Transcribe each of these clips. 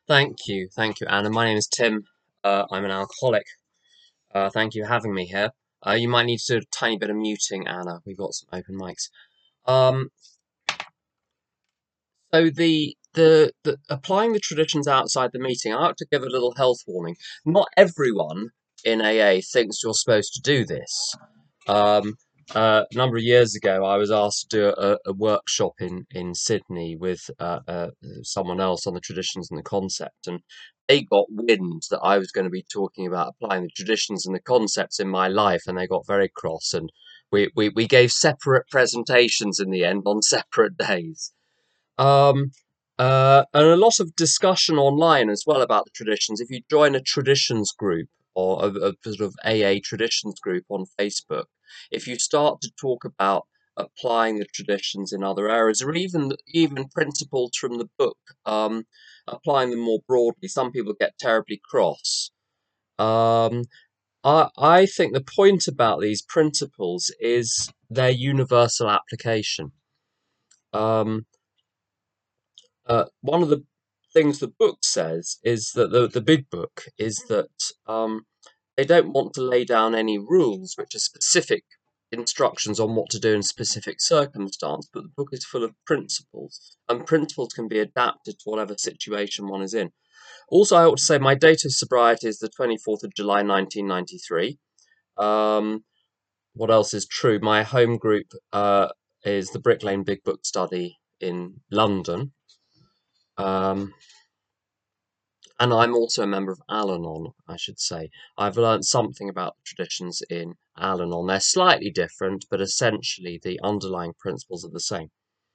Thank you, Anna. My name is Tim. I'm an alcoholic. Thank you for having me here. You might need to do a tiny bit of muting, Anna. We've got some open mics. Um, so the applying the traditions outside the meeting, I like to give a little health warning. Not everyone in AA thinks you're supposed to do this. Um, a number of years ago, I was asked to do a workshop in Sydney with someone else on the traditions and the concept, and they got wind that I was going to be talking about applying the traditions and the concepts in my life, and they got very cross. And we gave separate presentations in the end on separate days. Um, and a lot of discussion online as well about the traditions. If you join a traditions group or a sort of AA traditions group on Facebook, if you start to talk about applying the traditions in other areas, or even principles from the book, applying them more broadly, some people get terribly cross. Um, I think the point about these principles is their universal application. Um, One of the things the book says is that the big book is that they don't want to lay down any rules which are specific instructions on what to do in specific circumstance, but the book is full of principles, and principles can be adapted to whatever situation one is in. Also, I ought to say my date of sobriety is the 24th of July 1993. Um, what else is true? My home group is the Brick Lane Big Book Study in London. Um, And I'm also a member of Al Anon, I should say. I've learned something about the traditions in Al Anon. They're slightly different, but essentially the underlying principles are the same.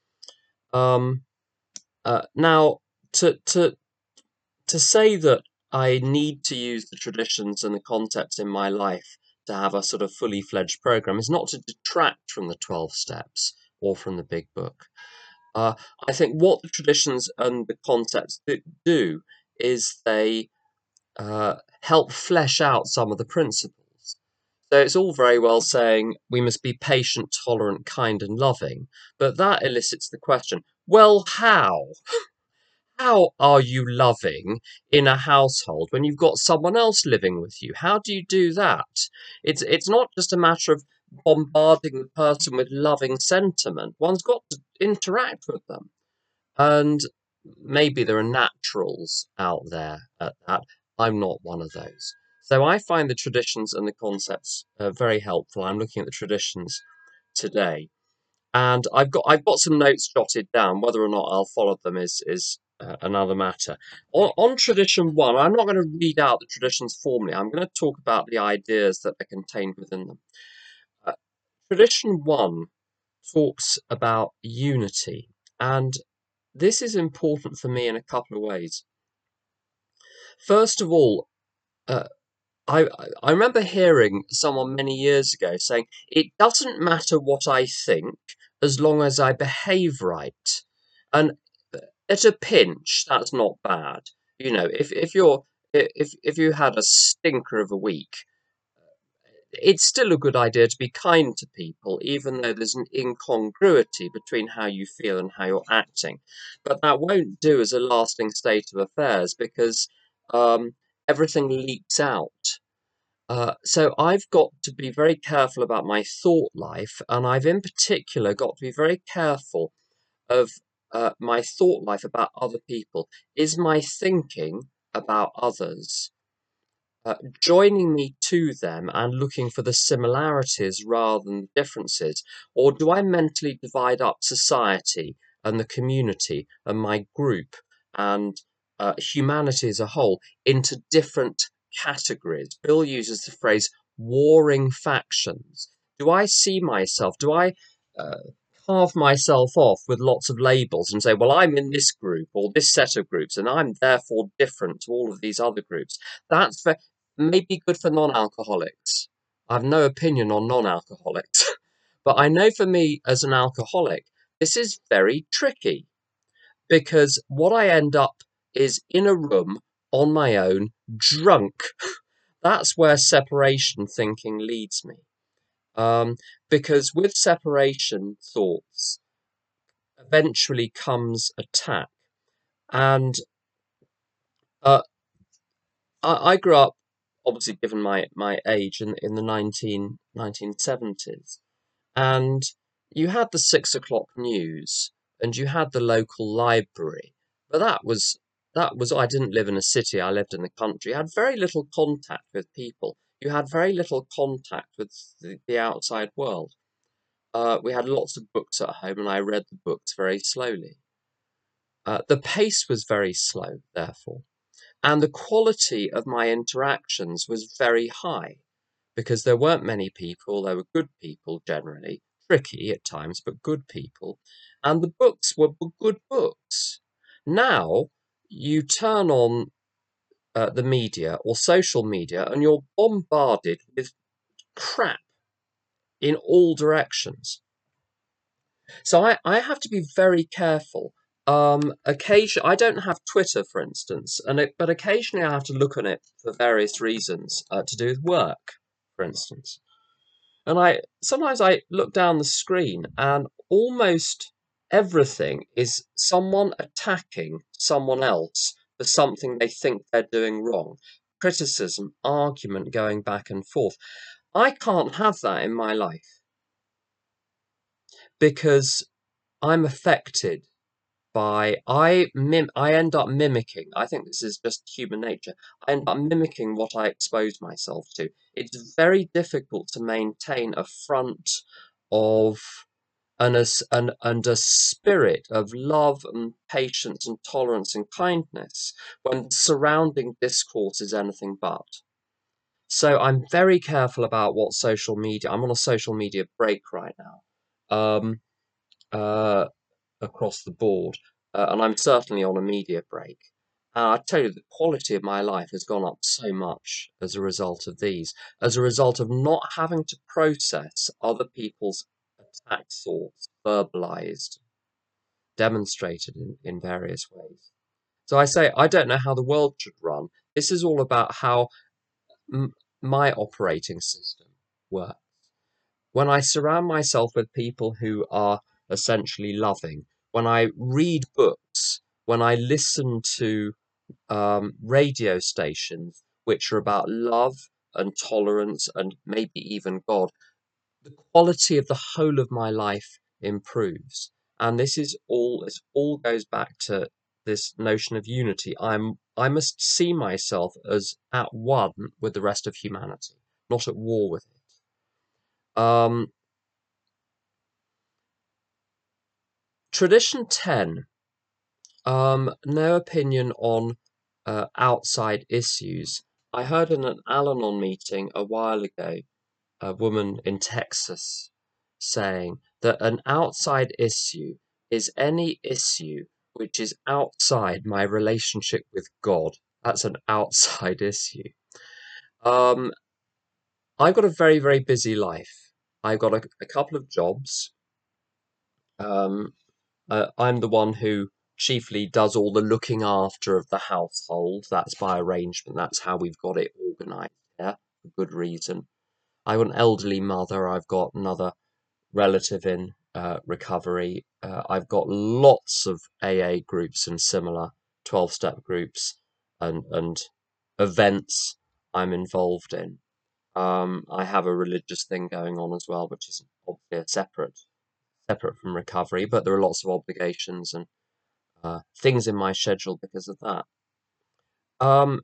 Um, Now, to, to, to say that I need to use the traditions and the concepts in my life to have a sort of fully fledged program is not to detract from the 12 steps or from the big book. Uh, I think what the traditions and the concepts do is they help flesh out some of the principles. So it's all very well saying we must be patient, tolerant, kind, and loving, but that elicits the question, well, how? How are you loving in a household when you've got someone else living with you? How do you do that? It's not just a matter of bombarding the person with loving sentiment. One's got to interact with them. And maybe there are naturals out there at that. I'm not one of those. So I find the traditions and the concepts very helpful. I'm looking at the traditions today, and I've got some notes jotted down. Whether or not I'll follow them is another matter. On tradition one, I'm not going to read out the traditions formally. I'm going to talk about the ideas that are contained within them. Uh, Tradition one talks about unity, and this is important for me in a couple of ways. First of all, uh, I I remember hearing someone many years ago saying it doesn't matter what I think as long as I behave right, and at a pinch, that's not bad. You know, if you had a stinker of a week, it's still a good idea to be kind to people, even though there's an incongruity between how you feel and how you're acting. But that won't do as a lasting state of affairs because um, everything leaks out. So I've got to be very careful about my thought life, and I've in particular got to be very careful of my thought life about other people. Is my thinking about others joining me to them and looking for the similarities rather than the differences? Or do I mentally divide up society and the community and my group and humanity as a whole into different categories? Bill uses the phrase warring factions. Do I see myself? Do I uh, carve myself off with lots of labels and say, well, I'm in this group or this set of groups, and I'm therefore different to all of these other groups? That's may be good for non-alcoholics. I have no opinion on non-alcoholics, but I know for me as an alcoholic, this is very tricky because what I end up is in a room on my own, drunk. That's where separation thinking leads me. Um, because with separation thoughts eventually comes attack. And Uh, I grew up, obviously, given my age, in the 1970s, and you had the 6 o'clock news, and you had the local library, but that was I didn't live in a city. I lived in the country. You had very little contact with people. You had very little contact with the outside world. We had lots of books at home, and I read the books very slowly. The pace was very slow, therefore, and the quality of my interactions was very high because there weren't many people. There were good people generally, tricky at times, but good people, and the books were good books. Now you turn on the media or social media, and you're bombarded with crap in all directions. So I have to be very careful. I don't have Twitter, for instance, but occasionally I have to look on it for various reasons, to do with work, for instance. And I sometimes I look down the screen and almost everything is someone attacking someone else for something they think they're doing wrong. Criticism, argument going back and forth. I can't have that in my life because I'm affected I end up mimicking. I think this is just human nature. I end up mimicking what I expose myself to. It's very difficult to maintain a front of and a spirit of love and patience and tolerance and kindness when surrounding discourse is anything but. So I'm very careful about what social media. I'm on a social media break right now. Um, uh, Across the board, and I'm certainly on a media break. I tell you, the quality of my life has gone up so much as a result of these, as a result of not having to process other people's attack thoughts, verbalized, demonstrated in various ways. So I say, I don't know how the world should run. This is all about how m- my operating system works. When I surround myself with people who are essentially loving, when I read books, when I listen to radio stations which are about love and tolerance and maybe even God, the quality of the whole of my life improves. And this all goes back to this notion of unity. I must see myself as at one with the rest of humanity, not at war with it. Tradition 10. No opinion on outside issues. I heard in an Al Anon meeting a while ago a woman in Texas saying that an outside issue is any issue which is outside my relationship with God. That's an outside issue. Um, I've got a very, very busy life. I've got a couple of jobs. Um, I'm the one who chiefly does all the looking after of the household. That's by arrangement. That's how we've got it organised here, for good reason. I've got an elderly mother. I've got another relative in recovery. I've got lots of AA groups and similar 12-step groups and events I'm involved in. I have a religious thing going on as well, which is obviously separate from recovery, but there are lots of obligations and things in my schedule because of that. Um,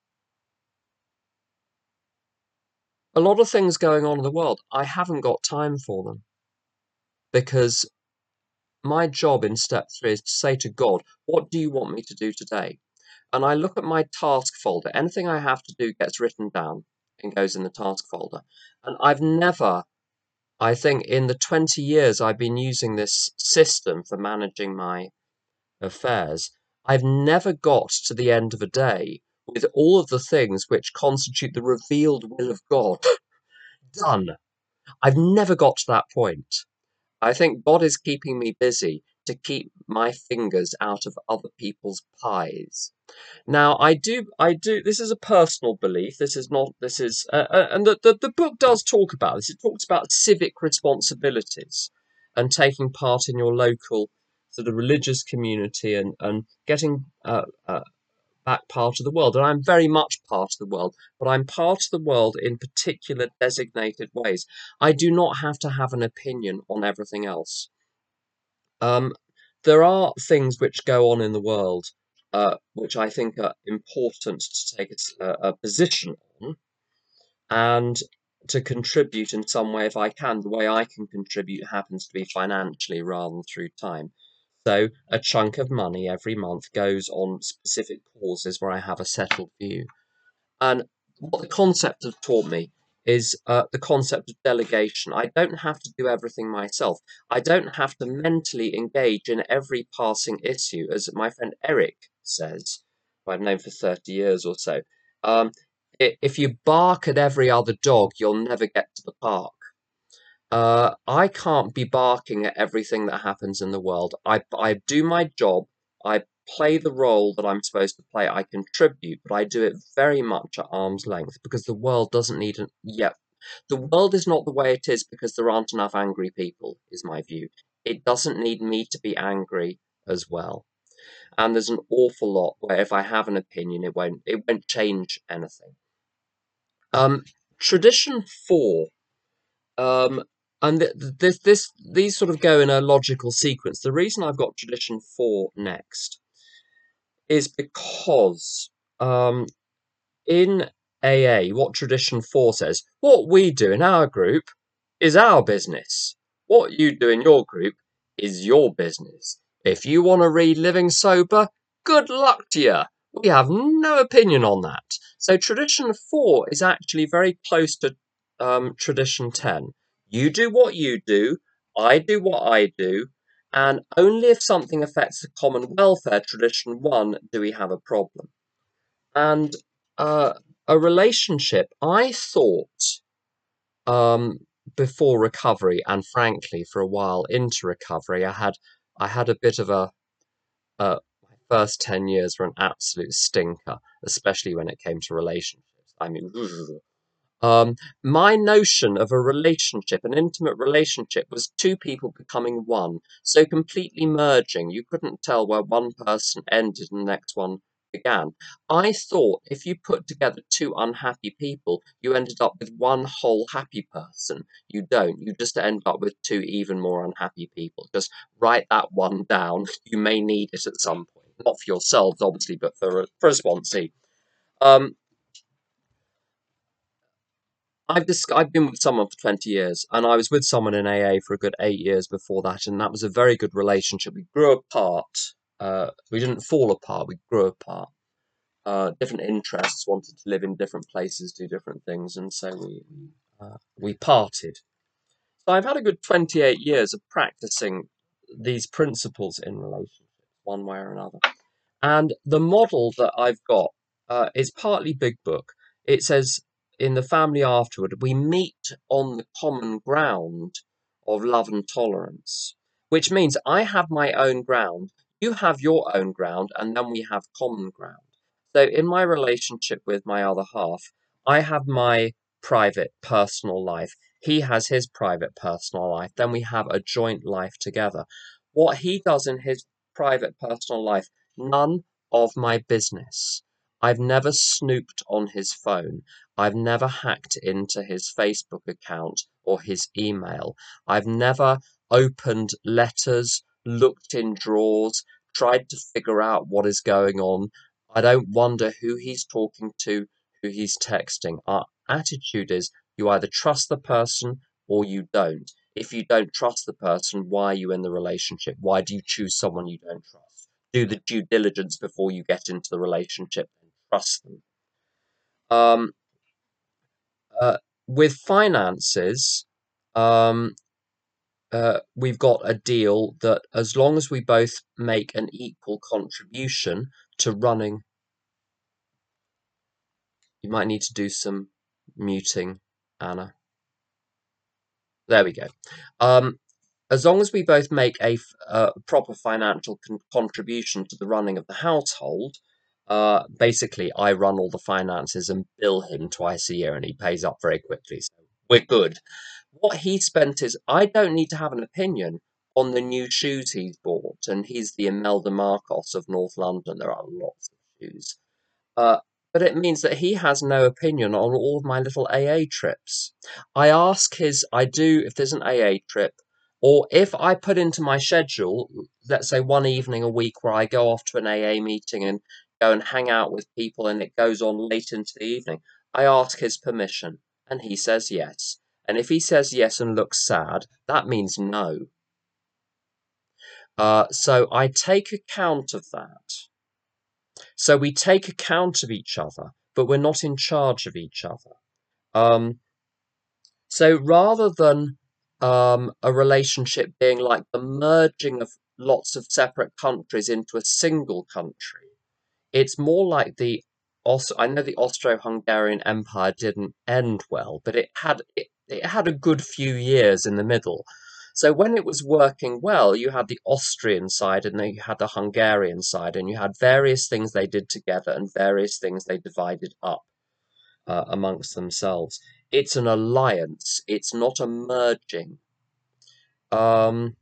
a lot of things going on in the world. I haven't got time for them because my job in step 3 is to say to God, what do you want me to do today? And I look at my task folder. Anything I have to do gets written down and goes in the task folder. And I've never, I think in the 20 years I've been using this system for managing my affairs, I've never got to the end of a day with all of the things which constitute the revealed will of God done. I've never got to that point. I think God is keeping me busy to keep my fingers out of other people's pies. Now, this is a personal belief. This is not, this is, and the book does talk about this. It talks about civic responsibilities and taking part in your local sort of religious community and getting back part of the world, and I'm very much part of the world, but I'm part of the world in particular designated ways. I do not have to have an opinion on everything else. Um, there are things which go on in the world, which I think are important to take a position on and to contribute in some way if I can. The way I can contribute happens to be financially rather than through time. So a chunk of money every month goes on specific causes where I have a settled view. And what the concept has taught me is the concept of delegation. I don't have to do everything myself. I don't have to mentally engage in every passing issue, as my friend Eric says, who I've known for 30 years or so. Um, if you bark at every other dog, you'll never get to the park. I can't be barking at everything that happens in the world. I do my job. I play the role that I'm supposed to play. I contribute, but I do it very much at arm's length because the world doesn't need an yeah. The world is not the way it is because there aren't enough angry people, is my view. It doesn't need me to be angry as well. And there's an awful lot where if I have an opinion, it won't change anything. Um, Tradition four. Um, and these sort of go in a logical sequence. The reason I've got tradition four next is because in AA, what tradition four says, what we do in our group is our business. What you do in your group is your business. If you want to read Living Sober, good luck to you. We have no opinion on that. So tradition four is actually very close to tradition 10. You do what you do, I do what I do, and only if something affects the common welfare, tradition one, do we have a problem. And uh, a relationship, I thought um, before recovery, and frankly, for a while into recovery, I had a bit of my first 10 years were an absolute stinker, especially when it came to relationships. I mean, um, my notion of a relationship, an intimate relationship, was two people becoming one, so completely merging. You couldn't tell where one person ended and the next one began. I thought if you put together two unhappy people, you ended up with one whole happy person. You don't. You just end up with two even more unhappy people. Just write that one down. You may need it at some point. Not for yourselves, obviously, but for a sponsee. Um, I've been with someone for 20 years, and I was with someone in AA for a good 8 years before that, and that was a very good relationship. We grew apart. We didn't fall apart. We grew apart. Different interests, wanted to live in different places, do different things, and so we parted. So I've had a good 28 years of practicing these principles in relationships, one way or another. And the model that I've got is partly Big Book. It says in the family afterward, we meet on the common ground of love and tolerance, which means I have my own ground, you have your own ground, and then we have common ground. So in my relationship with my other half, I have my private personal life. He has his private personal life. Then we have a joint life together. What he does in his private personal life, none of my business. I've never snooped on his phone. I've never hacked into his Facebook account or his email. I've never opened letters, looked in drawers, tried to figure out what is going on. I don't wonder who he's talking to, who he's texting. Our attitude is you either trust the person or you don't. If you don't trust the person, why are you in the relationship? Why do you choose someone you don't trust? Do the due diligence before you get into the relationship and trust them. Um, uh, with finances, um, we've got a deal that as long as we both make an equal contribution to running, you might need to do some muting, Anna. There we go. Um, as long as we both make a proper financial contribution to the running of the household, basically I run all the finances and bill him twice a year and he pays up very quickly. So we're good. What he spent is, I don't need to have an opinion on the new shoes he's bought, and he's the Imelda Marcos of North London. There are lots of shoes. Uh, but it means that he has no opinion on all of my little AA trips. I do, if there's an AA trip, or if I put into my schedule, let's say one evening a week where I go off to an AA meeting and go and hang out with people and it goes on late into the evening, I ask his permission and he says yes. And if he says yes and looks sad, that means no. So I take account of that. So we take account of each other, but we're not in charge of each other. Um, so rather than a relationship being like the merging of lots of separate countries into a single country, it's more like I know the Austro-Hungarian Empire didn't end well, but it had a good few years in the middle. So when it was working well, you had the Austrian side and then you had the Hungarian side, and you had various things they did together and various things they divided up amongst themselves. It's an alliance. It's not a merging. Um,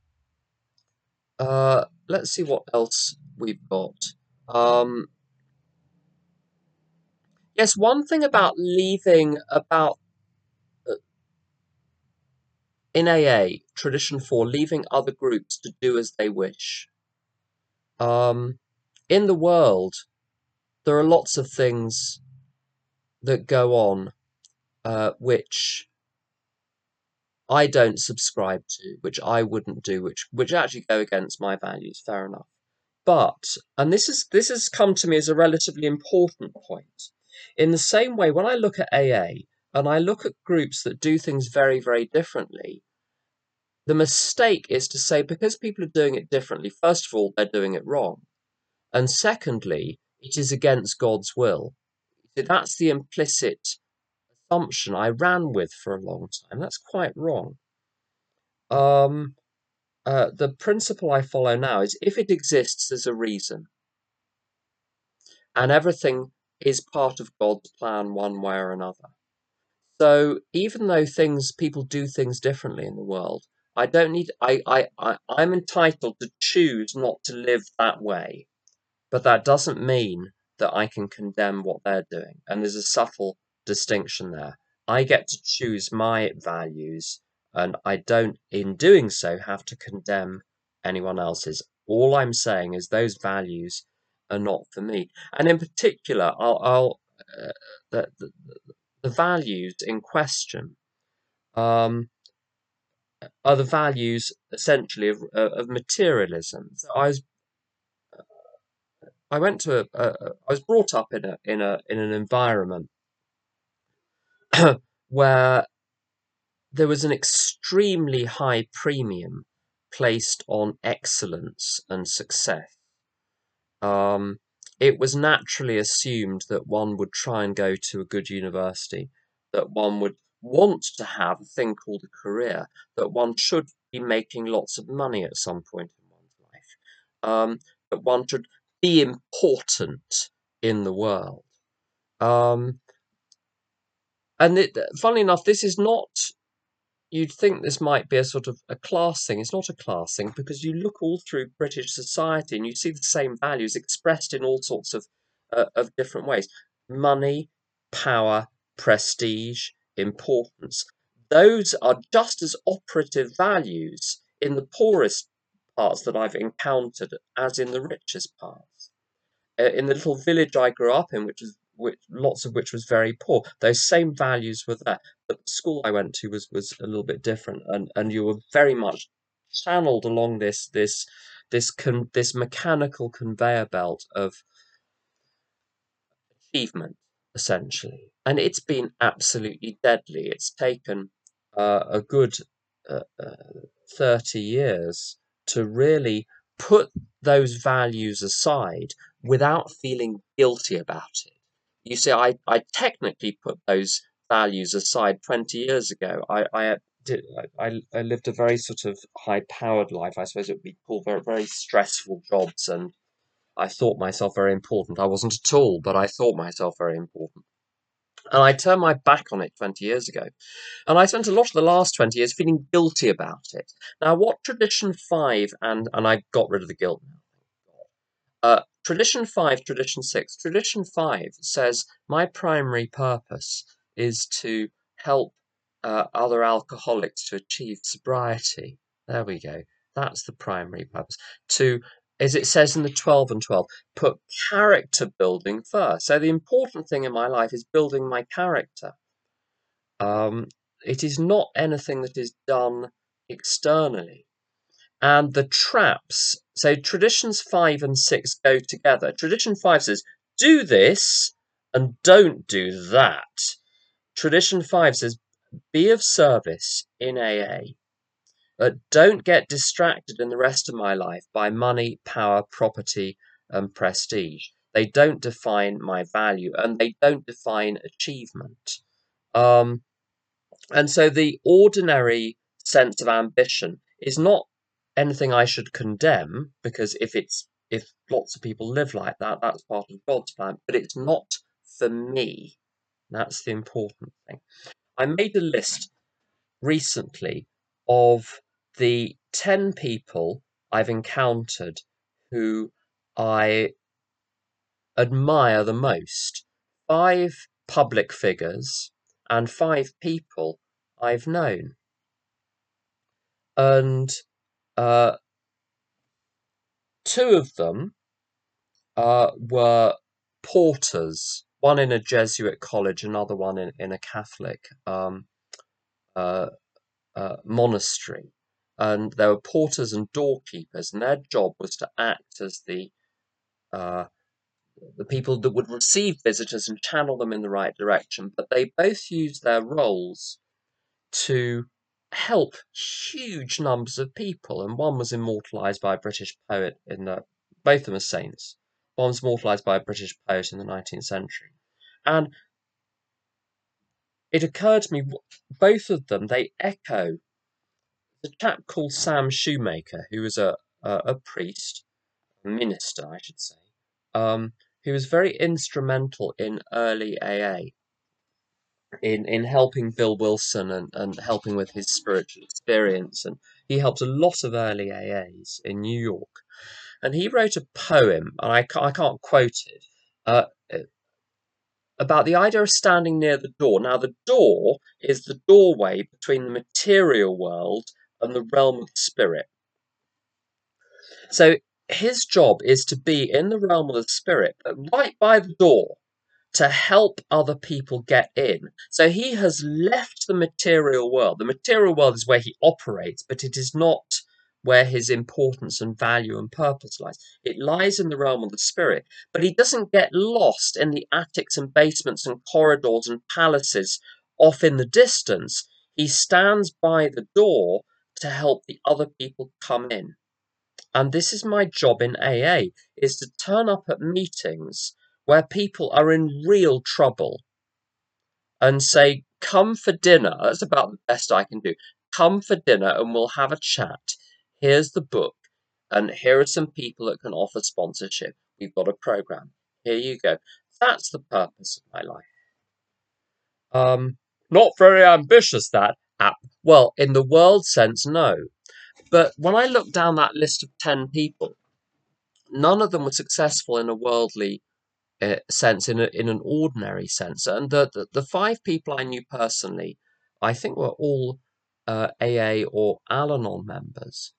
let's see what else we've got. Um, yes, one thing about leaving about in AA tradition for leaving other groups to do as they wish. In the world, there are lots of things that go on which I don't subscribe to, which I wouldn't do, which actually go against my values. Fair enough. But, and this has come to me as a relatively important point. In the same way, when I look at AA and I look at groups that do things very, very differently, the mistake is to say because people are doing it differently, first of all, they're doing it wrong. And secondly, it is against God's will. That's the implicit assumption I ran with for a long time. That's quite wrong. The principle I follow now is if it exists, there's a reason. And everything is part of God's plan one way or another. So even though people do things differently in the world, I don't need I'm entitled to choose not to live that way. But that doesn't mean that I can condemn what they're doing. And there's a subtle distinction there. I get to choose my values, and I don't, in doing so, have to condemn anyone else's. All I'm saying is those values are not for me. And in particular, the, the values in question um, are the values essentially of materialism. So I was brought up in an environment where there was an extremely high premium placed on excellence and success. Um, it was naturally assumed that one would try and go to a good university, that one would want to have a thing called a career, that one should be making lots of money at some point in one's life, that one should be important in the world. Um, funnily enough, this is not, you'd think this might be a sort of a class thing. It's not a class thing because you look all through British society and you see the same values expressed in all sorts of different ways. Money, power, prestige, importance. Those are just as operative values in the poorest parts that I've encountered as in the richest parts. In the little village I grew up in, lots of which was very poor, those same values were there. But the school I went to was a little bit different, and you were very much channeled along this mechanical conveyor belt of achievement, essentially, and it's been absolutely deadly. It's taken a good uh, uh, 30 years to really put those values aside without feeling guilty about it. You see, I technically put those values aside 20 years ago. I lived a very sort of high powered life. I suppose it would be called very, very stressful jobs, and I thought myself very important. I wasn't at all, but I thought myself very important. And I turned my back on it 20 years ago. And I spent a lot of the last 20 years feeling guilty about it. Now, what tradition five, and I got rid of the guilt now, Tradition 5, Tradition 6. Tradition 5 says my primary purpose is to help other alcoholics to achieve sobriety. There we go. That's the primary purpose. To, as it says in the 12 and 12, put character building first. So the important thing in my life is building my character. It is not anything that is done externally. And the traps, so traditions 5 and 6 go together. Tradition 5 says, do this and don't do that. Tradition 5 says, be of service in AA. Don't get distracted in the rest of my life by money, power, property, and prestige. They don't define my value and they don't define achievement. And so the ordinary sense of ambition is not anything I should condemn, because if lots of people live like that, that's part of God's plan, but it's not for me. That's the important thing. I made a list recently of the 10 people I've encountered who I admire the most. 5 public figures and 5 people I've known. And 2 of them were porters, one in a Jesuit college, another one in a Catholic monastery. And there were porters and doorkeepers, and their job was to act as the people that would receive visitors and channel them in the right direction. But they both used their roles to help huge numbers of people. And one was immortalised by a British poet both of them are saints. One was immortalised by a British poet in the 19th century. And it occurred to me, both of them, they echo the chap called Sam Shoemaker, who was a priest, a minister, I should say, who was very instrumental in early AA, in helping Bill Wilson and helping with his spiritual experience. And he helped a lot of early AAs in New York. And he wrote a poem, and I can't quote it, about the idea of standing near the door. Now, the door is the doorway between the material world and the realm of the spirit. So his job is to be in the realm of the spirit, but right by the door, to help other people get in. So he has left the material world. The material world is where he operates, but it is not where his importance and value and purpose lies. It lies in the realm of the spirit, but he doesn't get lost in the attics and basements and corridors and palaces off in the distance. He stands by the door to help the other people come in. And this is my job in AA, is to turn up at meetings where people are in real trouble and say, come for dinner. That's about the best I can do. Come for dinner and we'll have a chat. Here's the book. And here are some people that can offer sponsorship. We've got a program. Here you go. That's the purpose of my life. Not very ambitious, that app. Well, in the world sense, no. But when I look down that list of 10 people, none of them were successful in a worldly sense, in an ordinary sense. And the 5 people I knew personally, I think were all AA or Al-Anon members.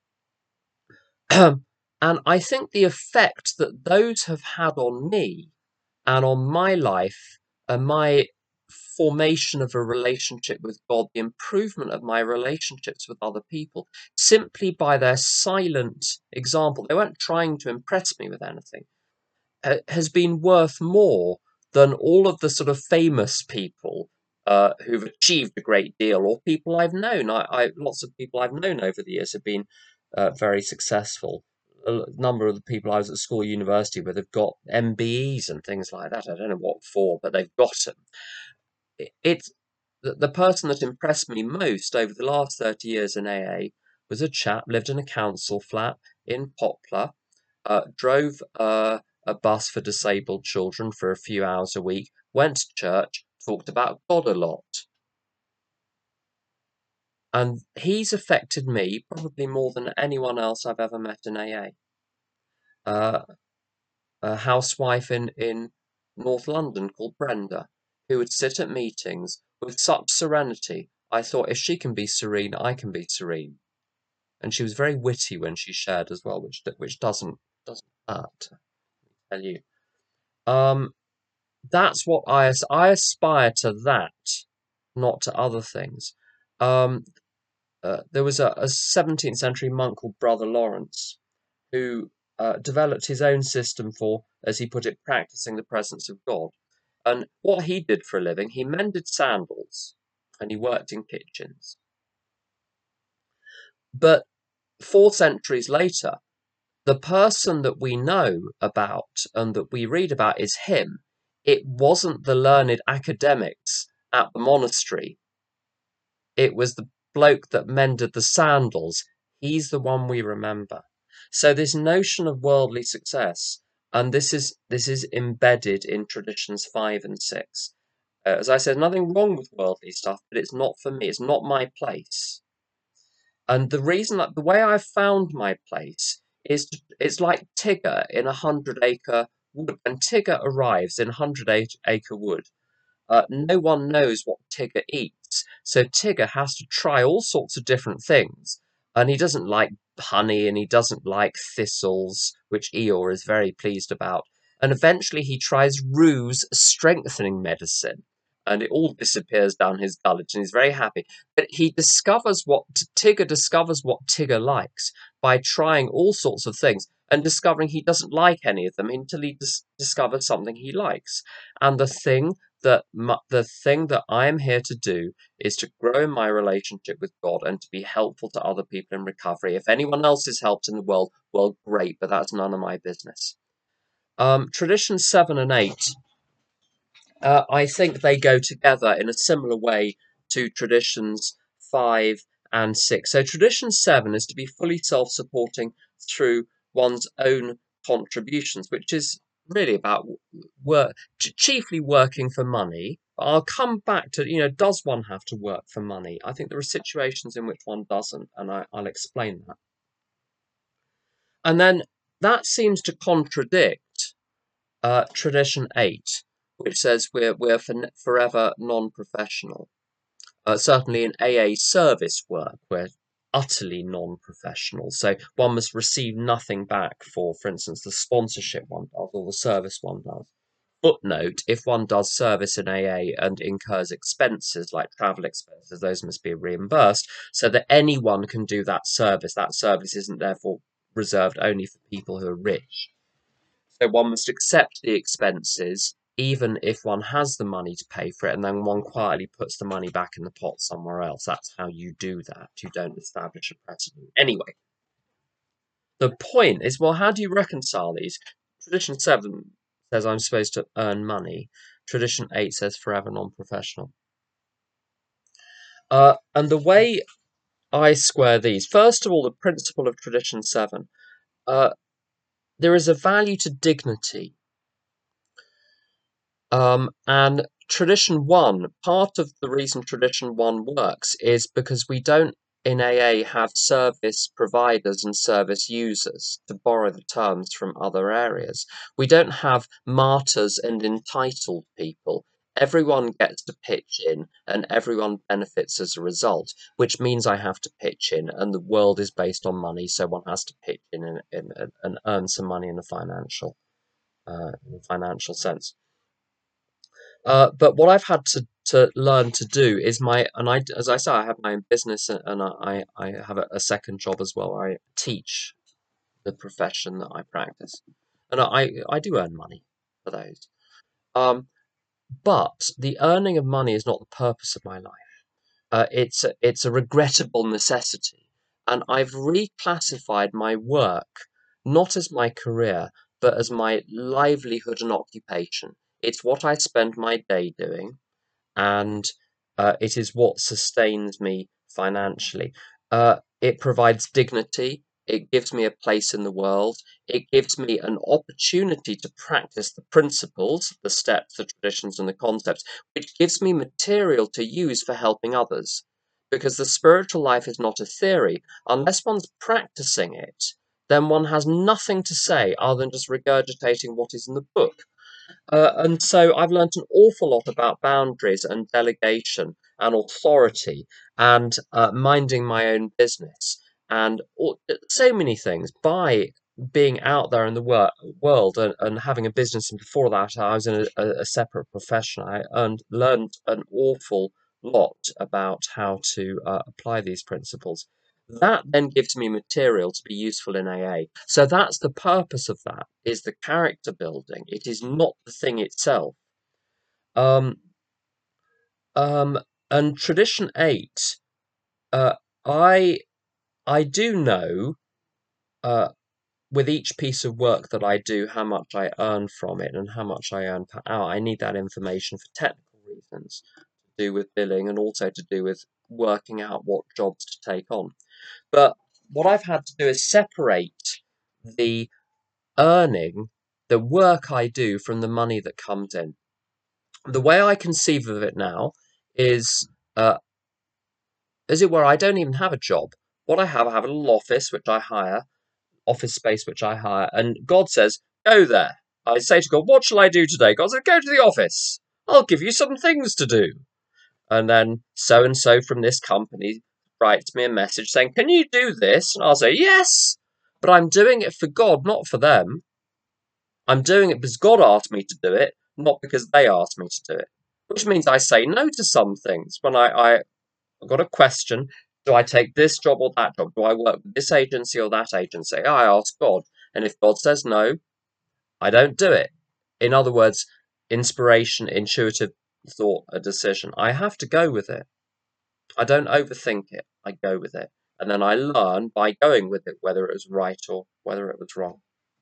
And I think the effect that those have had on me and on my life and my formation of a relationship with God, the improvement of my relationships with other people, simply by their silent example, they weren't trying to impress me with anything, has been worth more than all of the sort of famous people who've achieved a great deal, or people I've known. Lots of people I've known over the years have been very successful. A number of the people I was at school, university with, have got MBEs and things like that. I don't know what for, but they've got them. It's the person that impressed me most over the last 30 years in AA was a chap, lived in a council flat in Poplar, drove a bus for disabled children for a few hours a week, went to church, talked about God a lot. And he's affected me probably more than anyone else I've ever met in AA. a housewife in North London called Brenda, who would sit at meetings with such serenity. I thought, if she can be serene, I can be serene. And she was very witty when she shared as well, which doesn't hurt, I tell you. Um, that's what I aspire to that, not to other things. Um, there was a 17th century monk called Brother Lawrence who developed his own system for, as he put it, practicing the presence of God. And what he did for a living, he mended sandals and he worked in kitchens. But 4 centuries later, the person that we know about and that we read about is him. It wasn't the learned academics at the monastery. It was the bloke that mended the sandals. He's the one we remember. So this notion of worldly success, and this is embedded in traditions 5 and 6. As I said, nothing wrong with worldly stuff, but it's not for me. It's not my place. And the reason that the way I've found my place is it's like Tigger in 100 acre wood. When Tigger arrives in 100 acre wood, no one knows what Tigger eats, so Tigger has to try all sorts of different things. And he doesn't like honey and he doesn't like thistles, which Eeyore is very pleased about. And eventually he tries Rue's strengthening medicine, and it all disappears down his gullet, and he's very happy. But he discovers what Tigger discovers what Tigger likes by trying all sorts of things and discovering he doesn't like any of them until he discovers something he likes. And the thing that I am here to do is to grow in my relationship with God and to be helpful to other people in recovery. If anyone else is helped in the world, well, great, but that's none of my business. Traditions 7 and 8, I think they go together in a similar way to traditions 5 and 6. So tradition 7 is to be fully self-supporting through one's own contributions, which is really about work, chiefly working for money. I'll come back to, does one have to work for money? I think there are situations in which one doesn't, and I'll explain that. And then that seems to contradict tradition 8, which says we're forever non-professional. Certainly in AA service work, we're utterly non-professional. So one must receive nothing back for instance, the sponsorship one does or the service one does. Footnote, if one does service in AA and incurs expenses like travel expenses, those must be reimbursed so that anyone can do that service. That service isn't therefore reserved only for people who are rich. So one must accept the expenses, even if one has the money to pay for it, and then one quietly puts the money back in the pot somewhere else. That's how you do that. You don't establish a precedent. Anyway, the point is, well, how do you reconcile these? Tradition 7 says I'm supposed to earn money. Tradition 8 says forever non-professional. And the way I square these, first of all, the principle of tradition 7. There is a value to dignity. And tradition 1, part of the reason tradition 1 works is because we don't in AA have service providers and service users, to borrow the terms from other areas. We don't have martyrs and entitled people. Everyone gets to pitch in and everyone benefits as a result, which means I have to pitch in, and the world is based on money, so one has to pitch in and earn some money in a financial sense. But what I've had to learn to do is as I say, I have my own business and I have a second job as well. I teach the profession that I practice, and I do earn money for those. But the earning of money is not the purpose of my life. It's a regrettable necessity, and I've reclassified my work not as my career, but as my livelihood and occupation. It's what I spend my day doing, and it is what sustains me financially. It provides dignity. It gives me a place in the world. It gives me an opportunity to practice the principles, the steps, the traditions, and the concepts, which gives me material to use for helping others. Because the spiritual life is not a theory. Unless one's practicing it, then one has nothing to say other than just regurgitating what is in the book. And so I've learnt an awful lot about boundaries and delegation and authority and minding my own business and so many things by being out there in the world and having a business. And before that, I was in a separate profession. I learned an awful lot about how to apply these principles. That then gives me material to be useful in AA. So that's the purpose of that, is the character building. It is not the thing itself. Um, and tradition 8, uh, I I do know uh, with each piece of work that I do how much I earn from it and how much I earn per hour. I need that information for technical reasons, to do with billing and also to do with working out what jobs to take on. But what I've had to do is separate the earning, the work I do, from the money that comes in. The way I conceive of it now is, as it were, I don't even have a job. What I have a little office which I hire, office space which I hire, and God says, go there. I say to God, what shall I do today? God says, go to the office. I'll give you some things to do. And then so and so from this company writes me a message saying, can you do this? And I'll say, yes, but I'm doing it for God, not for them. I'm doing it because God asked me to do it, not because they asked me to do it. Which means I say no to some things. When I've got a question, do I take this job or that job? Do I work with this agency or that agency? I ask God. And if God says no, I don't do it. In other words, inspiration, intuitive thought, a decision. I have to go with it. I don't overthink it. I go with it. And then I learn by going with it whether it was right or whether it was wrong.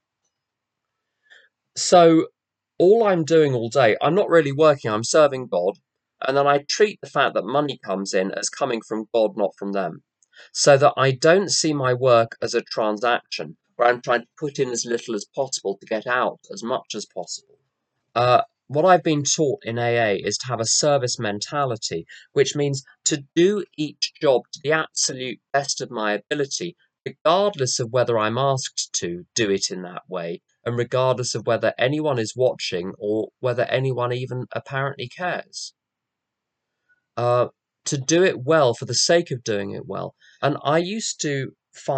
So all I'm doing all day, I'm not really working, I'm serving God. And then I treat the fact that money comes in as coming from God, not from them. So that I don't see my work as a transaction where I'm trying to put in as little as possible to get out as much as possible. What I've been taught in AA is to have a service mentality, which means to do each job to the absolute best of my ability, regardless of whether I'm asked to do it in that way, and regardless of whether anyone is watching or whether anyone even apparently cares. Uh, to do it well for the sake of doing it well. And I used to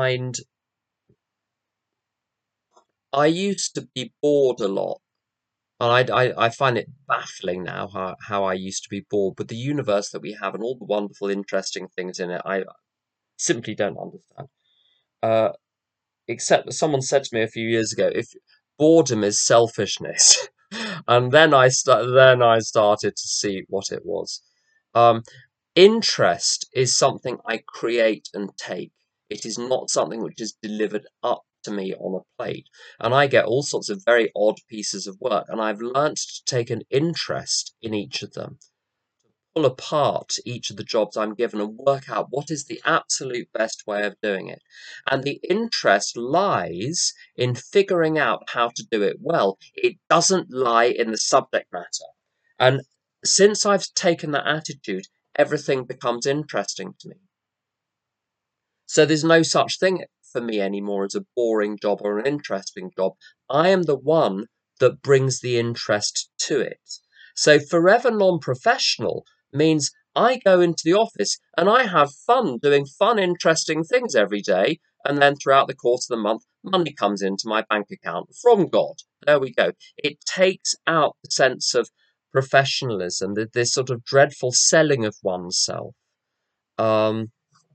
be bored a lot. And I find it baffling now how I used to be bored with the universe that we have and all the wonderful, interesting things in it. I simply don't understand. Uh, except that someone said to me a few years ago, if boredom is selfishness, and then then I started to see what it was. Um, Interest is something I create and take. It is not something which is delivered up to me on a plate. And I get all sorts of very odd pieces of work, and I've learnt to take an interest in each of them, pull apart each of the jobs I'm given and work out what is the absolute best way of doing it. And the interest lies in figuring out how to do it well. It doesn't lie in the subject matter. And since I've taken that attitude, everything becomes interesting to me. So there's no such thing for me anymore as a boring job or an interesting job. I am the one that brings the interest to it. So forever non-professional means I go into the office and I have fun doing fun, interesting things every day. And then throughout the course of the month, money comes into my bank account from God. There we go. It takes out the sense of professionalism, this sort of dreadful selling of oneself. Um,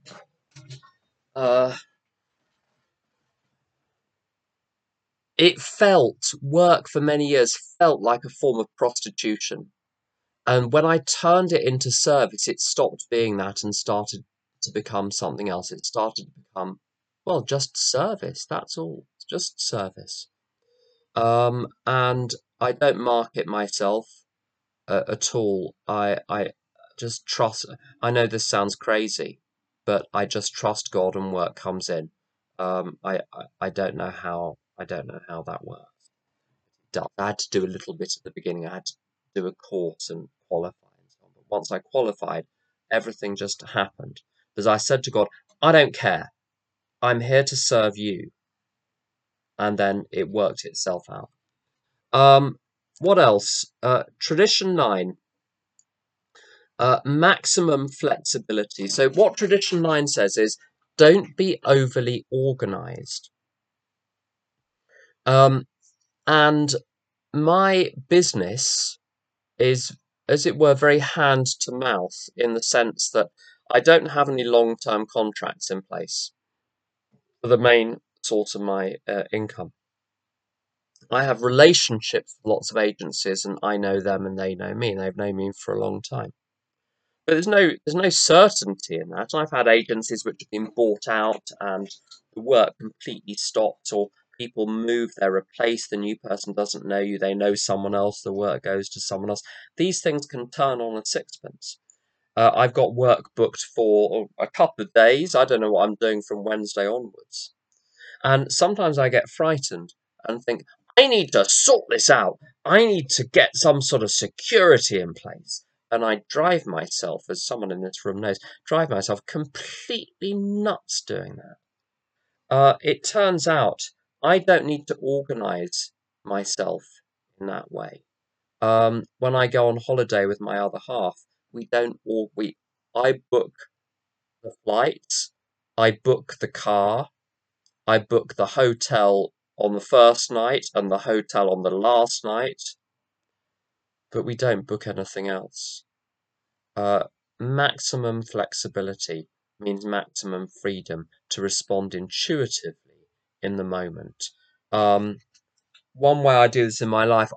uh, Work for many years felt like a form of prostitution. And when I turned it into service, it stopped being that and started to become something else. It started to become, well, just service. That's all. It's just service. And I don't market myself at all. I just trust. I know this sounds crazy, but I just trust God and work comes in. I don't know how. I don't know how that works. I had to do a little bit at the beginning. I had to do a course and qualify and so on. But once I qualified, everything just happened. Because I said to God, I don't care. I'm here to serve you. and then it worked itself out. What else? Tradition 9, maximum flexibility. So what tradition 9 says is, don't be overly organized. And my business is, as it were, very hand to mouth, in the sense that I don't have any long-term contracts in place for the main source of my income. I have relationships with lots of agencies, and I know them and they know me, and they've known me for a long time. But there's no certainty in that. I've had agencies which have been bought out and the work completely stopped, or people move, they're replaced, the new person doesn't know you, they know someone else, the work goes to someone else. These things can turn on a sixpence. I've got work booked for a couple of days. I don't know what I'm doing from Wednesday onwards. And sometimes I get frightened and think, I need to sort this out. I need to get some sort of security in place. And I drive myself, as someone in this room knows, drive myself completely nuts doing that. It turns out I don't need to organize myself in that way. When I go on holiday with my other half, we don't all we I book the flights, I book the car, I book the hotel on the first night and the hotel on the last night, but we don't book anything else. Maximum flexibility means maximum freedom to respond intuitively in the moment. One way I do this in my life,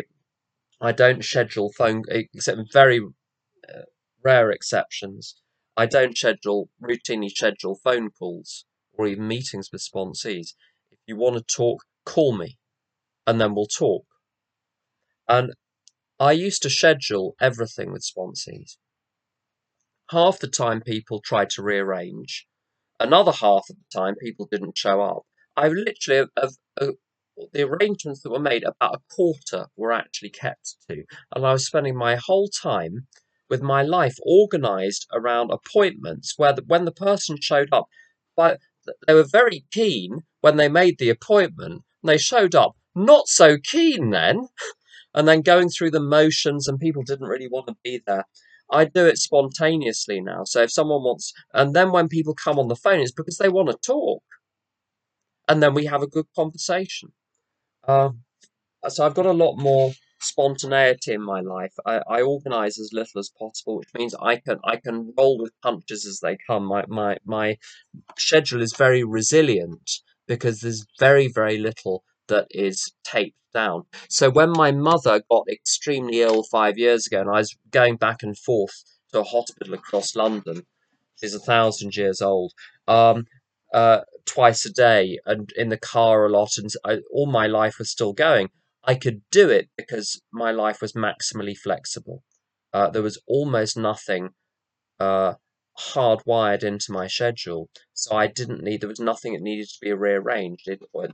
I don't schedule phone, except in very rare exceptions. I don't routinely schedule phone calls or even meetings with sponsees. If you want to talk, call me, and then we'll talk. And I used to schedule everything with sponsees. Half the time people tried to rearrange. Another half of the time people didn't show up. I literally, the arrangements that were made, about a quarter were actually kept to. And I was spending my whole time with my life organised around appointments where when the person showed up, but they were very keen when they made the appointment, and they showed up not so keen then, and then going through the motions, and people didn't really want to be there. I do it spontaneously now. So if someone wants, and then when people come on the phone, it's because they want to talk, and then we have a good conversation. Um, so I've got a lot more spontaneity in my life. I organise as little as possible, which means I can roll with punches as they come. My schedule is very resilient because there's very, very little that is taped down. So when my mother got extremely ill 5 years ago, and I was going back and forth to a hospital across London, she's 1,000 years old, um, twice a day, and in the car a lot, and all my life was still going. I could do it because my life was maximally flexible. There was almost nothing uh, hardwired into my schedule, so I didn't need. There was nothing that needed to be rearranged.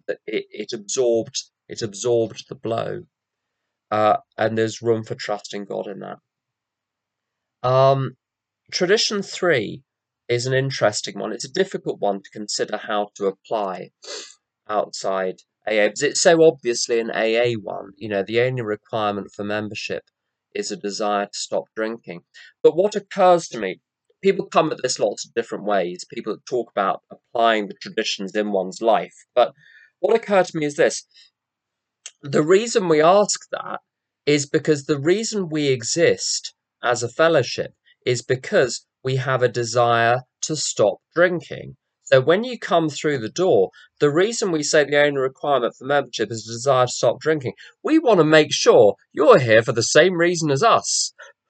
It absorbed the blow, and there's room for trusting God in that. Um, Tradition 3 is an interesting one. It's a difficult one to consider how to apply outside AA, because it's so obviously an AA one. The only requirement for membership is a desire to stop drinking. But what occurs to me, people come at this lots of different ways. People talk about applying the traditions in one's life. But what occurred to me is this: the reason we ask that is because the reason we exist as a fellowship is because we have a desire to stop drinking. So when you come through the door, the reason we say the only requirement for membership is a desire to stop drinking, we want to make sure you're here for the same reason as us.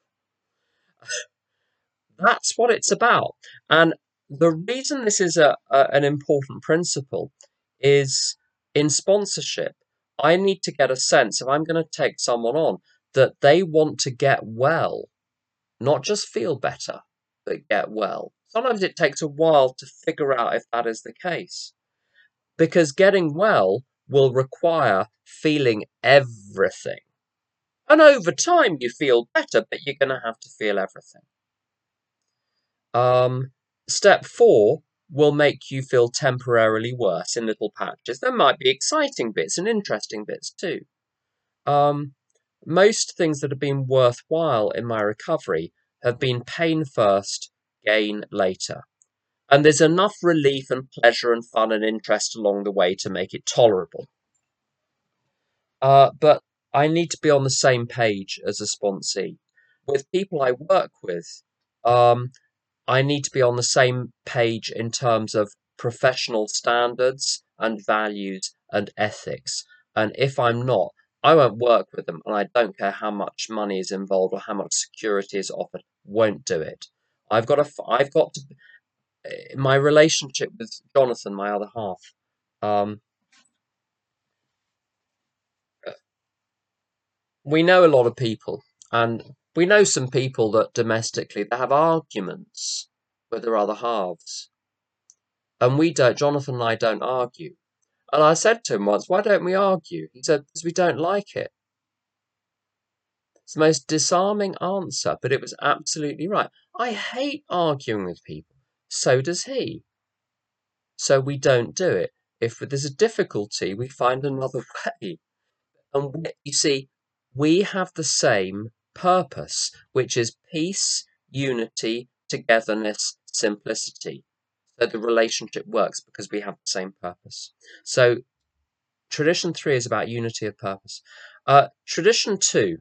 That's what it's about. And the reason this is an important principle is, in sponsorship, I need to get a sense, if I'm going to take someone on, that they want to get well, not just feel better, but get well. Sometimes it takes a while to figure out if that is the case, because getting well will require feeling everything. And over time, you feel better, but you're going to have to feel everything. Step 4 will make you feel temporarily worse in little patches. There might be exciting bits and interesting bits too. Most things that have been worthwhile in my recovery have been pain first, gain later. And there's enough relief and pleasure and fun and interest along the way to make it tolerable. But I need to be on the same page as a sponsee. With people I work with, I need to be on the same page in terms of professional standards and values and ethics. And if I'm not, I won't work with them, and I don't care how much money is involved or how much security is offered. Won't do it. I've got to. My relationship with Jonathan, my other half. We know a lot of people, and we know some people that domestically they have arguments with their other halves, and we don't. Jonathan and I don't argue. And I said to him once, "Why don't we argue?" He said, "Because we don't like it." It's the most disarming answer, but it was absolutely right. I hate arguing with people. So does he. So we don't do it. If there's a difficulty, we find another way. And you see, we have the same purpose, which is peace, unity, togetherness, simplicity. So the relationship works because we have the same purpose. So tradition 3 is about unity of purpose. Tradition 2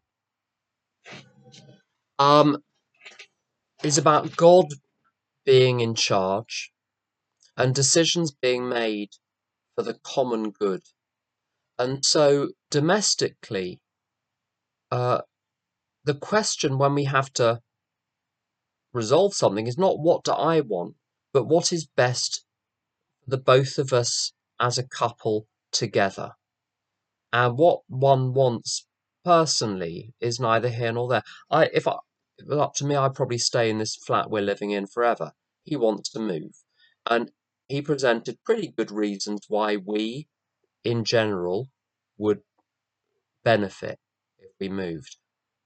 is about God being in charge and decisions being made for the common good. And so domestically, the question when we have to resolve something is not what do I want, but what is best for the both of us as a couple together. And what one wants personally is neither here nor there. If it was up to me, I'd probably stay in this flat we're living in forever. He wants to move. And he presented pretty good reasons why we, in general, would benefit if we moved.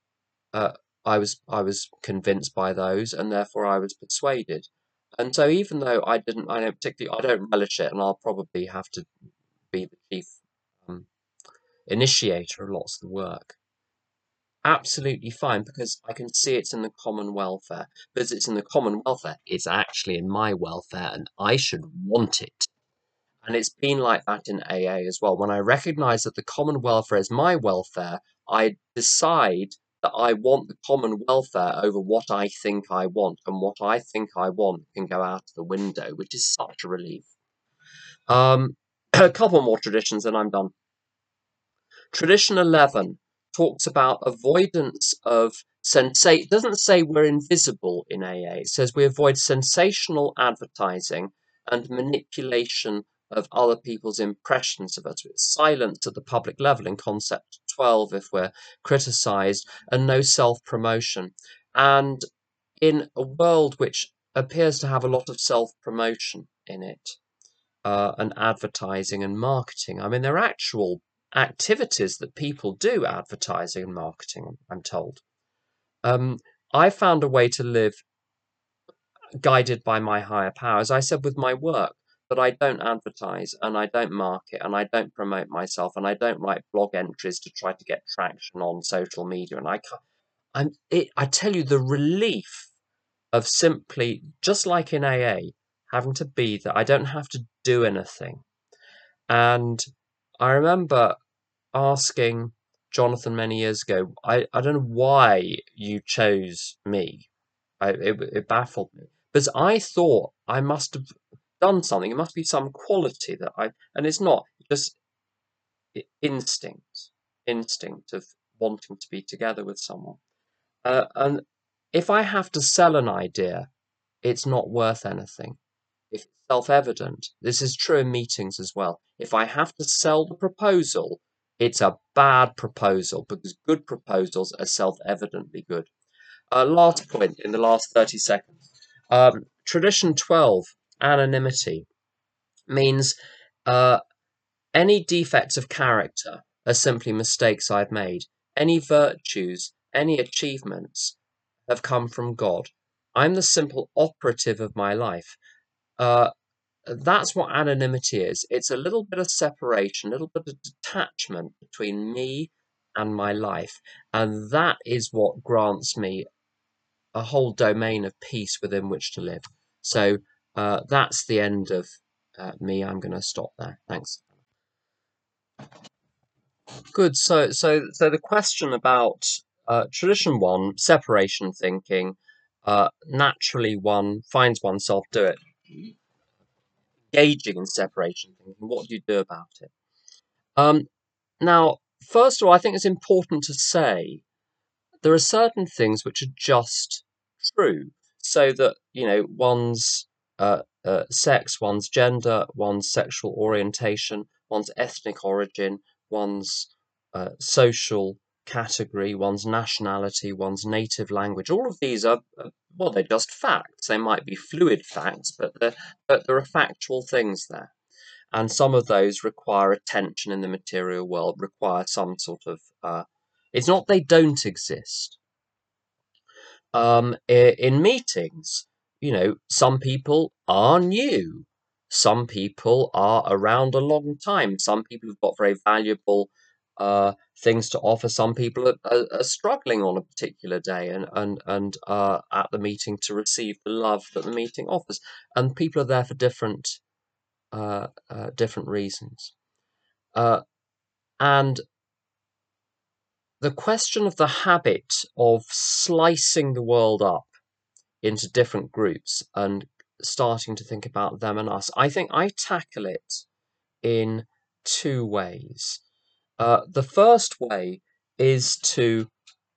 I was convinced by those, and therefore I was persuaded. And so, even though I don't relish it, and I'll probably have to be the chief initiator of lots of the work. Absolutely fine, because I can see it's in the common welfare. Because it's in the common welfare, it's actually in my welfare, and I should want it. And it's been like that in AA as well. When I recognise that the common welfare is my welfare, I decide that I want the common welfare over what I think I want, and what I think I want can go out the window, which is such a relief. A couple more traditions and I'm done. Tradition 11 talks about avoidance of it doesn't say we're invisible in AA. It says we avoid sensational advertising and manipulation of other people's impressions of us. It's silence at the public level in concept 12 if we're criticised, and no self-promotion. And in a world which appears to have a lot of self-promotion in it, and advertising and marketing. I mean, there are actual activities that people do, advertising and marketing, I'm told. I found a way to live guided by my higher power. As I said with my work, that I don't advertise and I don't market and I don't promote myself and I don't write blog entries to try to get traction on social media. And I tell you, the relief of simply, just like in AA, having to be there. I don't have to do anything. And I remember asking Jonathan many years ago, I don't know why you chose me. It baffled me. Because I thought I must have done something. It must be some quality and it's not, just instinct of wanting to be together with someone. And if I have to sell an idea, it's not worth anything. If it's self-evident, this is true in meetings as well. If I have to sell the proposal, it's a bad proposal because good proposals are self-evidently good. Last point in the last 30 seconds. Tradition 12, anonymity, means any defects of character are simply mistakes I've made. Any virtues, any achievements have come from God. I'm the simple operative of my life. that's what anonymity is. It's a little bit of separation, a little bit of detachment between me and my life. And that is what grants me a whole domain of peace within which to live. So that's the end of me. I'm going to stop there. Thanks. Good. So the question about tradition one, separation thinking, naturally one finds oneself do it, engaging in separation thinking. What do you do about it? Um, Now, first of all, I think it's important to say there are certain things which are just true, so that one's sex, one's gender, one's sexual orientation, one's ethnic origin, one's social category, one's nationality, one's native language. All of these are well, they're just facts. They might be fluid facts, but there are factual things there. And some of those require attention in the material world, require some sort of it's not they don't exist. In meetings, some people are new, some people are around a long time, some people have got very valuable things to offer, some people are struggling on a particular day and at the meeting to receive the love that the meeting offers, and people are there for different reasons. Uh, and the question of the habit of slicing the world up into different groups and starting to think about them and us, I think I tackle it in two ways. The first way is to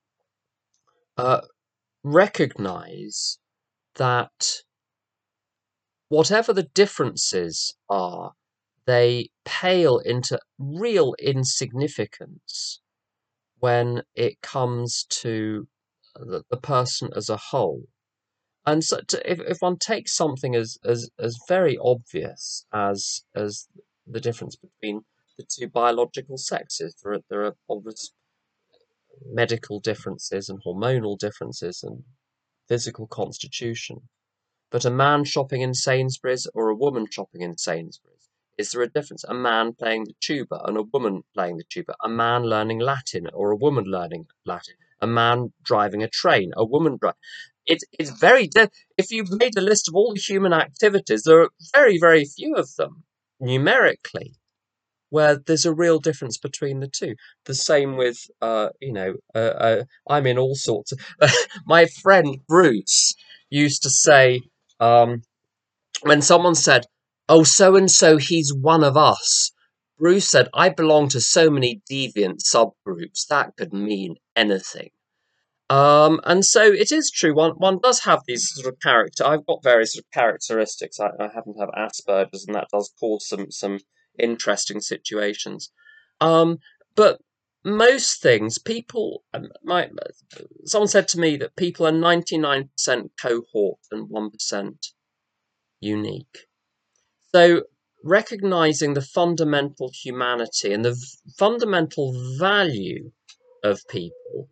recognize that whatever the differences are, they pale into real insignificance when it comes to the person as a whole. And so, if one takes something as very obvious as the difference between the two biological sexes, there are obvious medical differences and hormonal differences and physical constitution. But a man shopping in Sainsbury's or a woman shopping in Sainsbury's, is there a difference? A man playing the tuba and a woman playing the tuba, a man learning Latin or a woman learning Latin, a man driving a train, a woman driving. It's very if you've made a list of all the human activities, there are very, very few of them numerically where there's a real difference between the two. The same with, I'm in all sorts of. My friend Bruce used to say, when someone said, "Oh, so and so, he's one of us," Bruce said, "I belong to so many deviant subgroups, that could mean anything." And so it is true. One does have these sort of character. I've got various sort of characteristics. I happen to have Asperger's, and that does cause some interesting situations. Um, but most things, people, someone said to me that people are 99% cohort and 1% unique. So recognizing the fundamental humanity and the fundamental value of people.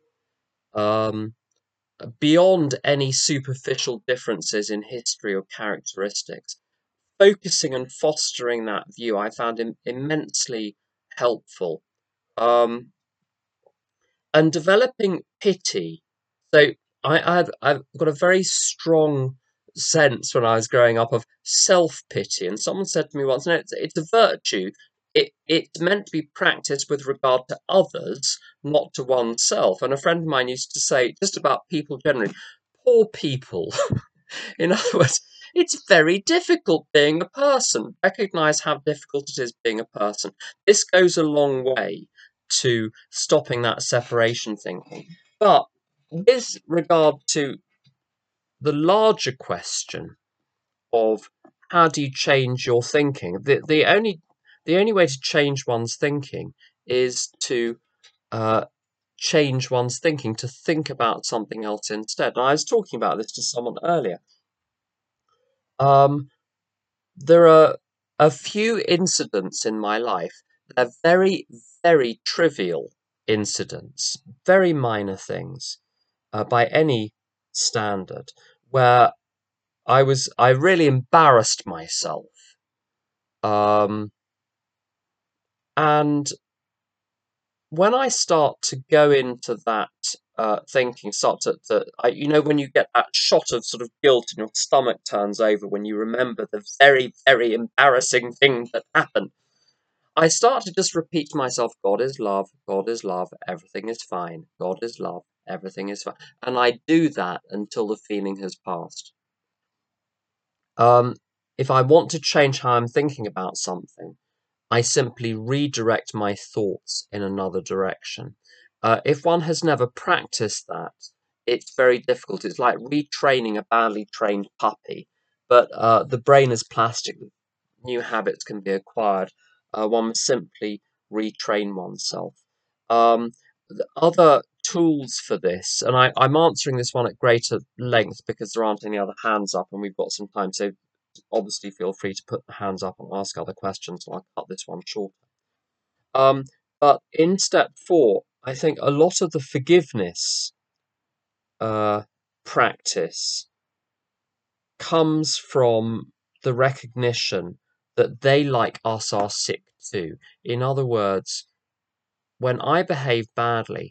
Beyond any superficial differences in history or characteristics, focusing and fostering that view I found immensely helpful. And developing pity. So I've got a very strong sense when I was growing up of self pity, and someone said to me once, "No, it's a virtue. It's meant to be practiced with regard to others, not to oneself." And a friend of mine used to say, just about people generally, poor people. In other words, it's very difficult being a person. Recognize how difficult it is being a person. This goes a long way to stopping that separation thinking. But with regard to the larger question of how do you change your thinking, the only way to change one's thinking is to uh, change one's thinking, to think about something else instead. And I was talking about this to someone earlier. Um, There are a few incidents in my life. They're very, very trivial incidents, very minor things, by any standard, where I really embarrassed myself. And when I start to go into that thinking, when you get that shot of sort of guilt and your stomach turns over when you remember the very, very embarrassing thing that happened, I start to just repeat to myself, God is love, everything is fine, God is love, everything is fine. And I do that until the feeling has passed. If I want to change how I'm thinking about something, I simply redirect my thoughts in another direction. If one has never practiced that, it's very difficult. It's like retraining a badly trained puppy, but the brain is plastic. New habits can be acquired. One must simply retrain oneself. The other tools for this, and I'm answering this one at greater length because there aren't any other hands up and we've got some time, so obviously feel free to put the hands up and ask other questions, and I'll cut this one short. Um, but in step 4, I think a lot of the forgiveness practice comes from the recognition that they, like us, are sick too. In other words, when I behave badly,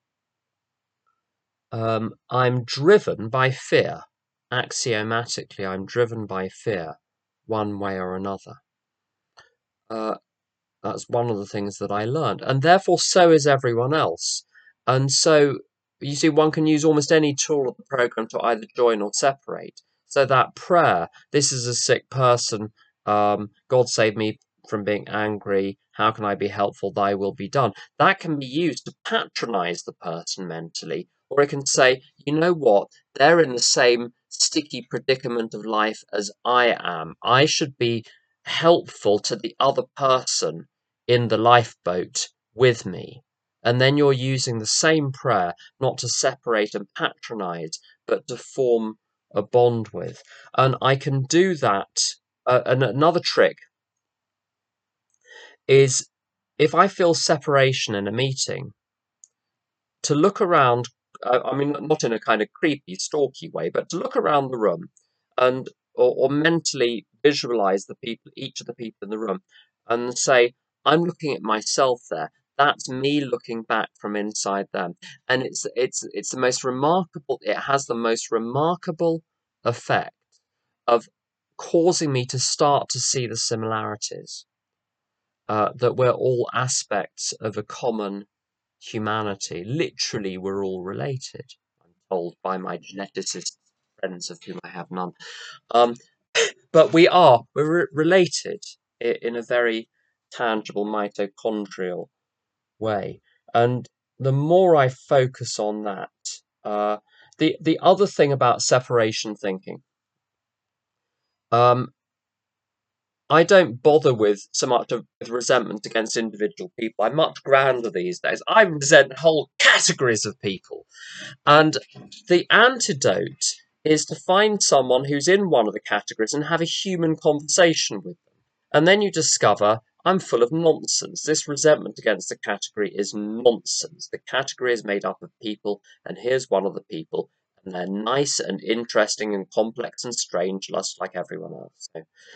I'm driven by fear. Axiomatically, I'm driven by fear, one way or another. Uh, That's one of the things that I learned. And therefore, so is everyone else. And so, you see, one can use almost any tool of the program to either join or separate. So that prayer, this is a sick person, God save me from being angry, how can I be helpful, thy will be done. That can be used to patronize the person mentally. Or it can say, you know what, they're in the same sticky predicament of life as I am. I should be helpful to the other person in the lifeboat with me. And then you're using the same prayer not to separate and patronize, but to form a bond with. And I can do that. And another trick is if I feel separation in a meeting, to look around, I mean, not in a kind of creepy, stalky way, but to look around the room and or mentally visualize the people, each of the people in the room, and say, I'm looking at myself there. That's me looking back from inside them. And it's the most remarkable, it has the most remarkable effect of causing me to start to see the similarities. That we're all aspects of a common humanity. Literally, we're all related, I'm told by my geneticist friends, of whom I have none. But we're related in a very tangible mitochondrial way. And the more I focus on that, the other thing about separation thinking, um, I don't bother with so much with resentment against individual people. I'm much grander these days. I resent whole categories of people. And the antidote is to find someone who's in one of the categories and have a human conversation with them. And then you discover I'm full of nonsense. This resentment against the category is nonsense. The category is made up of people, and here's one of the people, and they're nice and interesting and complex and strange, just like everyone else.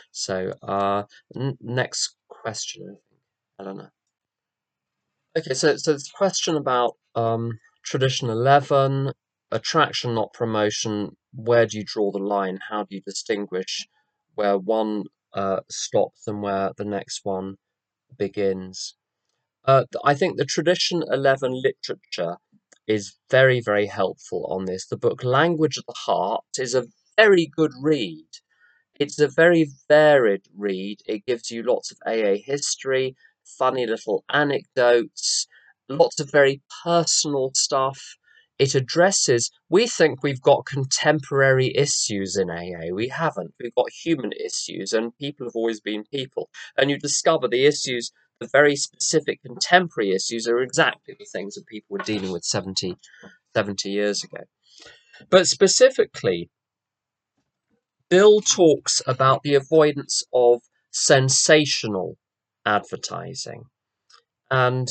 Next question, I think, Eleanor. Okay, so this question about tradition 11, attraction, not promotion. Where do you draw the line? How do you distinguish where one stops and where the next one begins? I think the tradition 11 literature is very, very helpful on this. The book Language of the Heart is a very good read. It's a very varied read. It gives you lots of AA history, funny little anecdotes, lots of very personal stuff. It addresses, we think we've got contemporary issues in AA. We haven't. We've got human issues, and people have always been people. And you discover the issues, the very specific contemporary issues, are exactly the things that people were dealing with 70 years ago. But specifically, Bill talks about the avoidance of sensational advertising. And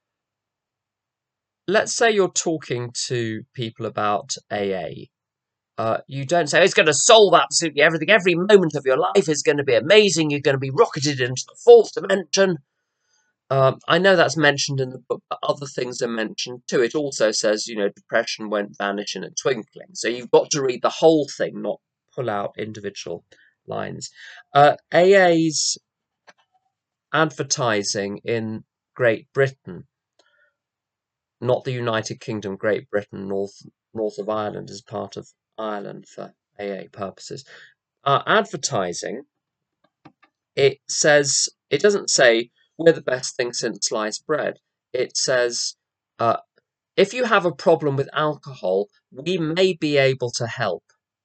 let's say you're talking to people about AA, You don't say it's going to solve absolutely everything. Every moment of your life is going to be amazing. You're going to be rocketed into the fourth dimension. I know that's mentioned in the book, but other things are mentioned too. It also says, depression won't vanish in a twinkling. So you've got to read the whole thing, not pull out individual lines. AA's advertising in Great Britain, not the United Kingdom, Great Britain, north of Ireland as part of Ireland for AA purposes. Advertising, it doesn't say we're the best thing since sliced bread. It says, if you have a problem with alcohol, we may be able to help.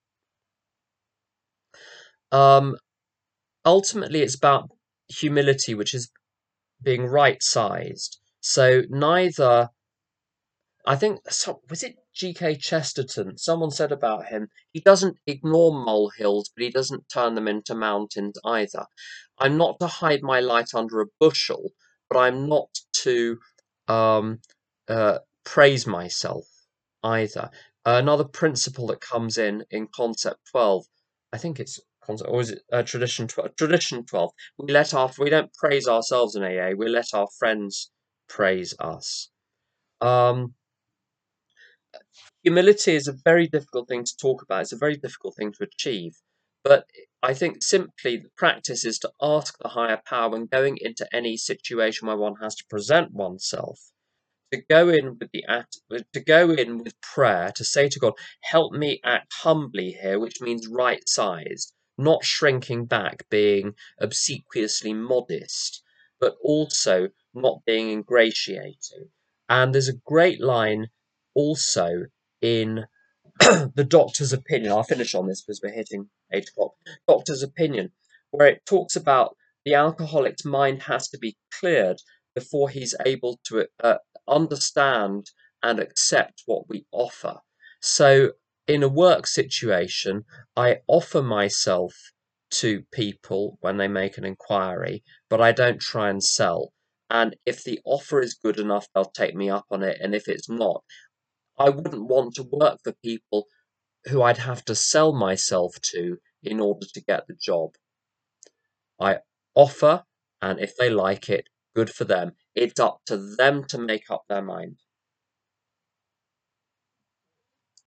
Ultimately, it's about humility, which is being right-sized. So neither, I think, was it G.K. Chesterton? Someone said about him, he doesn't ignore molehills, but he doesn't turn them into mountains either. I'm not to hide my light under a bushel, but I'm not to um, praise myself either. Another principle that comes in concept 12, I think it's concept, or is it tradition 12? Tradition 12. We don't praise ourselves in AA. We let our friends praise us. Humility is a very difficult thing to talk about. It's a very difficult thing to achieve. But I think simply the practice is to ask the higher power when going into any situation where one has to present oneself, to go in with prayer, to say to God, help me act humbly here, which means right sized, not shrinking back, being obsequiously modest, but also not being ingratiating. And there's a great line also in the doctor's opinion. I'll finish on this because we're hitting 8 o'clock. Doctor's opinion, where it talks about the alcoholic's mind has to be cleared before he's able to understand and accept what we offer. So, in a work situation, I offer myself to people when they make an inquiry, but I don't try and sell. And if the offer is good enough, they'll take me up on it. And if it's not, I wouldn't want to work for people who I'd have to sell myself to in order to get the job. I offer, and if they like it, good for them. It's up to them to make up their mind.